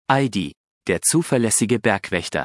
ID, der zuverlässige Bergwächter.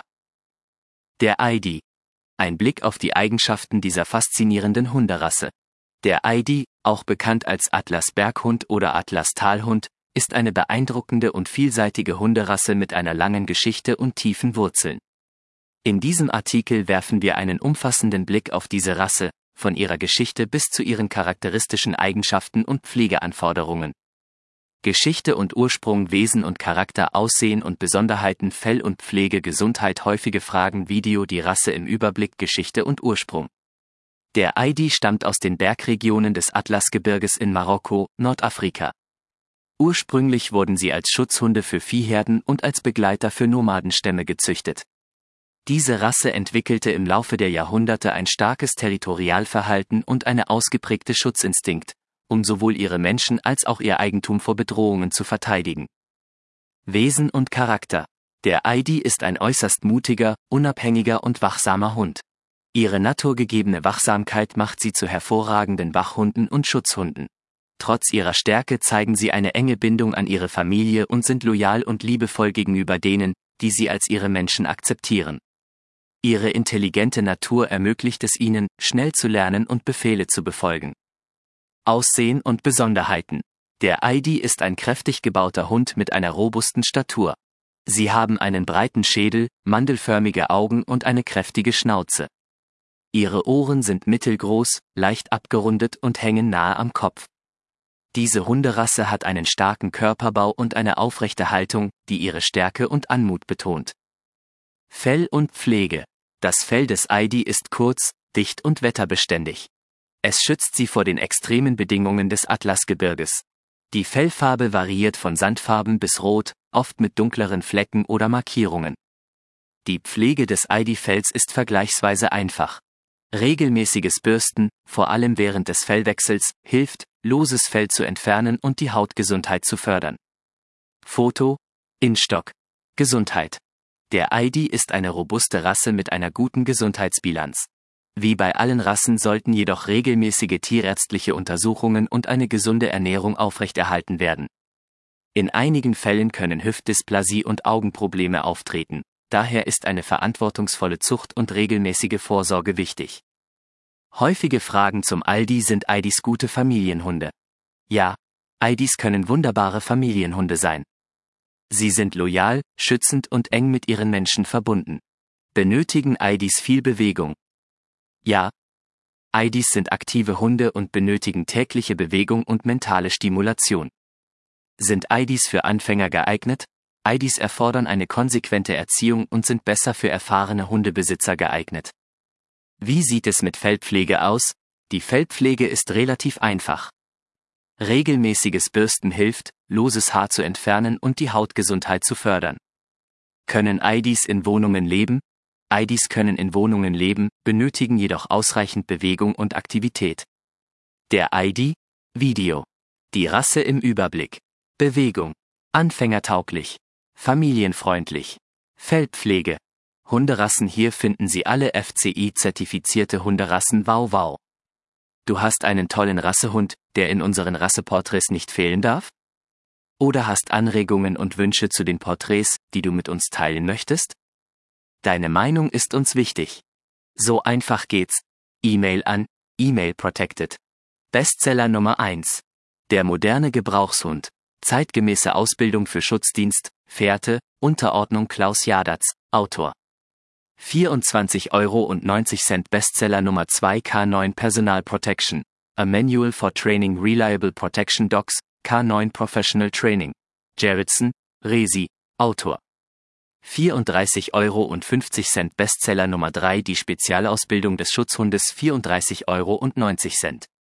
Der ID. Ein Blick auf die Eigenschaften dieser faszinierenden Hunderasse. Der ID, auch bekannt als Atlas-Berghund oder Atlas-Talhund, ist eine beeindruckende und vielseitige Hunderasse mit einer langen Geschichte und tiefen Wurzeln. In diesem Artikel werfen wir einen umfassenden Blick auf diese Rasse, von ihrer Geschichte bis zu ihren charakteristischen Eigenschaften und Pflegeanforderungen. Geschichte und Ursprung, Wesen und Charakter, Aussehen und Besonderheiten, Fell und Pflege, Gesundheit, häufige Fragen, Video, die Rasse im Überblick, Geschichte und Ursprung. Der ID stammt aus den Bergregionen des Atlasgebirges in Marokko, Nordafrika. Ursprünglich wurden sie als Schutzhunde für Viehherden und als Begleiter für Nomadenstämme gezüchtet. Diese Rasse entwickelte im Laufe der Jahrhunderte ein starkes Territorialverhalten und eine ausgeprägte Schutzinstinkt, um sowohl ihre Menschen als auch ihr Eigentum vor Bedrohungen zu verteidigen. Wesen und Charakter. Der ID ist ein äußerst mutiger, unabhängiger und wachsamer Hund. Ihre naturgegebene Wachsamkeit macht sie zu hervorragenden Wachhunden und Schutzhunden. Trotz ihrer Stärke zeigen sie eine enge Bindung an ihre Familie und sind loyal und liebevoll gegenüber denen, die sie als ihre Menschen akzeptieren. Ihre intelligente Natur ermöglicht es ihnen, schnell zu lernen und Befehle zu befolgen. Aussehen und Besonderheiten. Der ID ist ein kräftig gebauter Hund mit einer robusten Statur. Sie haben einen breiten Schädel, mandelförmige Augen und eine kräftige Schnauze. Ihre Ohren sind mittelgroß, leicht abgerundet und hängen nahe am Kopf. Diese Hunderasse hat einen starken Körperbau und eine aufrechte Haltung, die ihre Stärke und Anmut betont. Fell und Pflege. Das Fell des ID ist kurz, dicht und wetterbeständig. Es schützt sie vor den extremen Bedingungen des Atlasgebirges. Die Fellfarbe variiert von sandfarben bis rot, oft mit dunkleren Flecken oder Markierungen. Die Pflege des ID-Fells ist vergleichsweise einfach. Regelmäßiges Bürsten, vor allem während des Fellwechsels, hilft, loses Fell zu entfernen und die Hautgesundheit zu fördern. Foto: Instock. Gesundheit. Der ID ist eine robuste Rasse mit einer guten Gesundheitsbilanz. Wie bei allen Rassen sollten jedoch regelmäßige tierärztliche Untersuchungen und eine gesunde Ernährung aufrechterhalten werden. In einigen Fällen können Hüftdysplasie und Augenprobleme auftreten, daher ist eine verantwortungsvolle Zucht und regelmäßige Vorsorge wichtig. Häufige Fragen zum ID: Sind IDs gute Familienhunde? Ja, IDs können wunderbare Familienhunde sein. Sie sind loyal, schützend und eng mit ihren Menschen verbunden. Benötigen IDs viel Bewegung? Ja, IDs sind aktive Hunde und benötigen tägliche Bewegung und mentale Stimulation. Sind IDs für Anfänger geeignet? IDs erfordern eine konsequente Erziehung und sind besser für erfahrene Hundebesitzer geeignet. Wie sieht es mit Fellpflege aus? Die Fellpflege ist relativ einfach. Regelmäßiges Bürsten hilft, loses Haar zu entfernen und die Hautgesundheit zu fördern. Können IDs in Wohnungen leben? IDs können in Wohnungen leben, benötigen jedoch ausreichend Bewegung und Aktivität. Der ID? Video. Die Rasse im Überblick. Bewegung. Anfängertauglich. Familienfreundlich. Fellpflege. Hunderassen. Hier finden Sie alle FCI-zertifizierte Hunderassen. Wow wow. Du hast einen tollen Rassehund, der in unseren Rasseporträts nicht fehlen darf? Oder hast Anregungen und Wünsche zu den Porträts, die du mit uns teilen möchtest? Deine Meinung ist uns wichtig. So einfach geht's. E-Mail an E-Mail Protected. Bestseller Nummer 1. Der moderne Gebrauchshund. Zeitgemäße Ausbildung für Schutzdienst, Fährte, Unterordnung. Klaus Jadatz, Autor. 24,90 € Bestseller Nummer 2. K9 Personal Protection. A Manual for Training Reliable Protection Dogs, K9 Professional Training. Gerritsen, Resi, Autor. 34,50 € Bestseller Nummer 3. Die Spezialausbildung des Schutzhundes. 34,90 €.